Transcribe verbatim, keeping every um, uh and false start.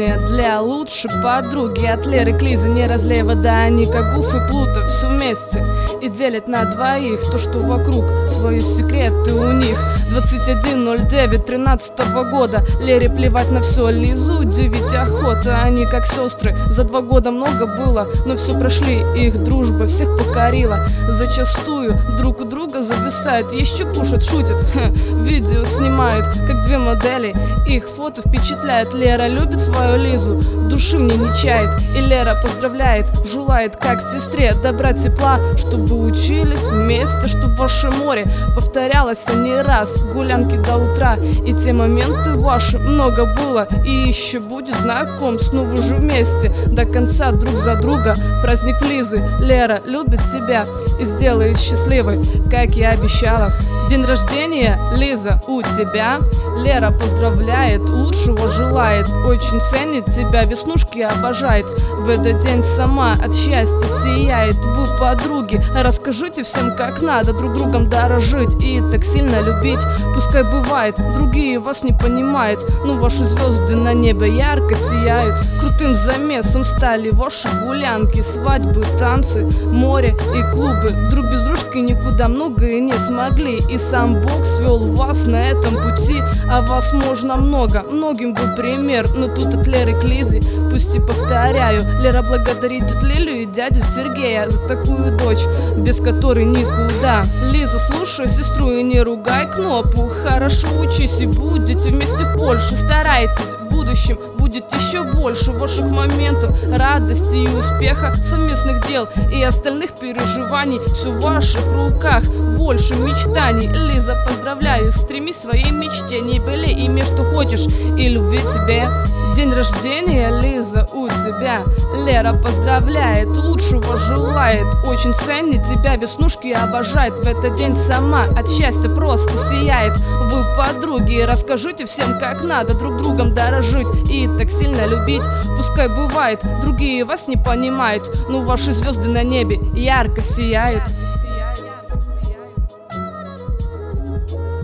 рождения для лучшей подруги от Леры к Лизе. Не разлей вода, они как Гуф и Плута, все вместе и делят на двоих то, что вокруг, свои секреты у них. Двадцать один ноль девять тринадцатого года. Лере плевать на все, Лизу удивить охота. Они как сестры, за два года много было, но все прошли, их дружба всех покорила. Зачастую друг у друга зависают, еще кушать, шутят, ха, видео снимают, как две модели. Их фото впечатляет. Лера любит свою Лизу, души мне не чает. И Лера поздравляет, желает как сестре добра, тепла, чтобы учились вместе, чтоб ваше море повторялось не раз. Гулянки до утра, и те моменты ваши много было, и еще будет знакомств, но вы же вместе до конца друг за друга. Праздник Лизы, Лера любит тебя и сделает счастливой, как я обещала. День рождения, Лиза, у тебя. Лера поздравляет, лучшего желает, очень ценит тебя, веснушки обожает. В этот день сама от счастья сияет. Вы подруги, расскажите всем, как надо друг другом дорожить и так сильно любить. Пускай бывает, другие вас не понимают, но ваши звезды на небе ярко сияют. Крутым замесом стали ваши гулянки, свадьбы, танцы, море и клубы. Друг без дружки никуда многое не смогли, и сам Бог свел вас на этом пути. А вас можно много, многим вы пример, но тут от Леры к Лизе, пусть и повторяю. Лера благодарит тетю Лилю и дядю Сергея за такую дочь, без которой никуда. Лиза, слушай сестру и не ругай Кнопу. Хорошо учись и будете вместе в Польше. Старайтесь, в будущем будет еще больше ваших моментов радости и успеха, совместных дел и остальных переживаний. Все в ваших руках, больше мечтаний. Лиза, поздравляю, стреми своей мечте, не белей, имей что хочешь и любви тебе. День рождения, Лиза, у тебя. Лера поздравляет, лучшего желает, очень ценит тебя, веснушки обожает. В этот день сама от счастья просто сияет. Вы подруги, расскажите всем, как надо друг другом дорожить и так сильно любить. Пускай бывает, другие вас не понимают, но ваши звезды на небе ярко сияют.